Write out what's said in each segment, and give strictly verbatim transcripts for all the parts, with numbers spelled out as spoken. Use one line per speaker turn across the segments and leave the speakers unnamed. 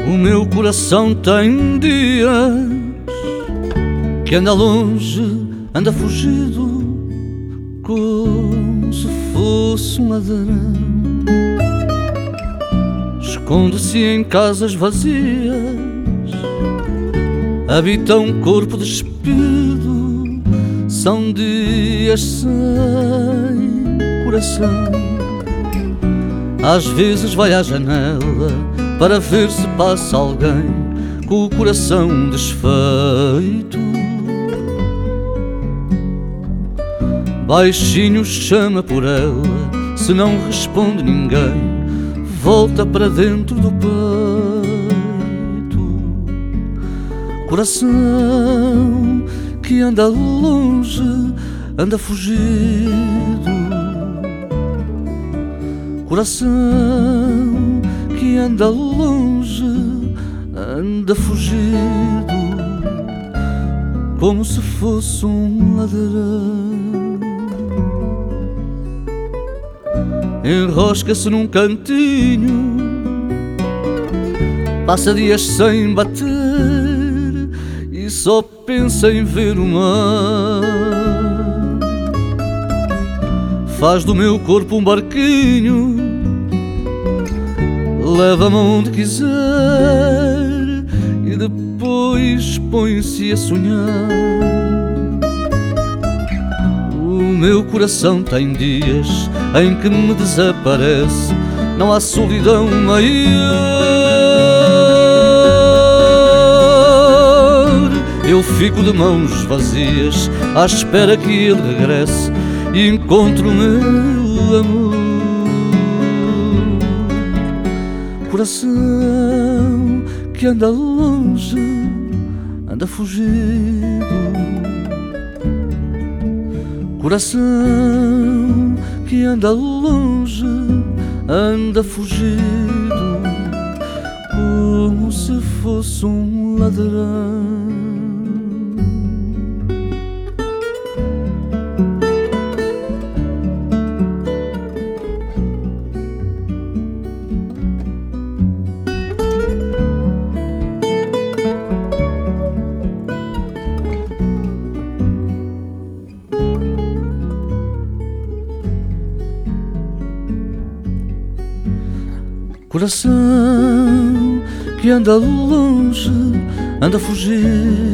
O meu coração tem dias que anda longe, anda fugido, como se fosse um ladrão. Esconde-se em casas vazias, habita um corpo despido. São dias sem coração. Às vezes vai à janela para ver se passa alguém com o coração desfeito. Baixinho chama por ela, se não responde ninguém, volta para dentro do peito. Coração que anda longe, anda fugido. Coração que anda longe, anda fugido, como se fosse um ladrão. Enrosca-se num cantinho, passa dias sem bater e só pensa em ver o mar. Faz do meu corpo um barquinho, leva-me onde quiser e depois põe-se a sonhar. O meu coração tem dias em que me desaparece, não há solidão maior. Eu fico de mãos vazias à espera que ele regresse e encontre o meu amor. Coração que anda longe, anda fugido. Coração que anda longe, anda fugido, como se fosse um ladrão. Coração que anda longe, anda fugido.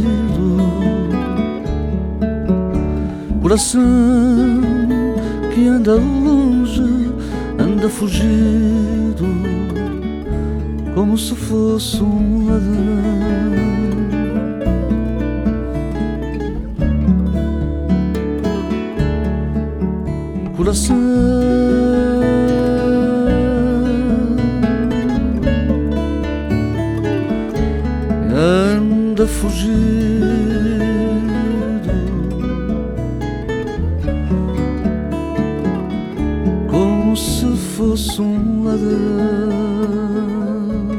Coração que anda longe, anda fugido, como se fosse um ladrão. Coração anda fugido, como se fosse um ladrão.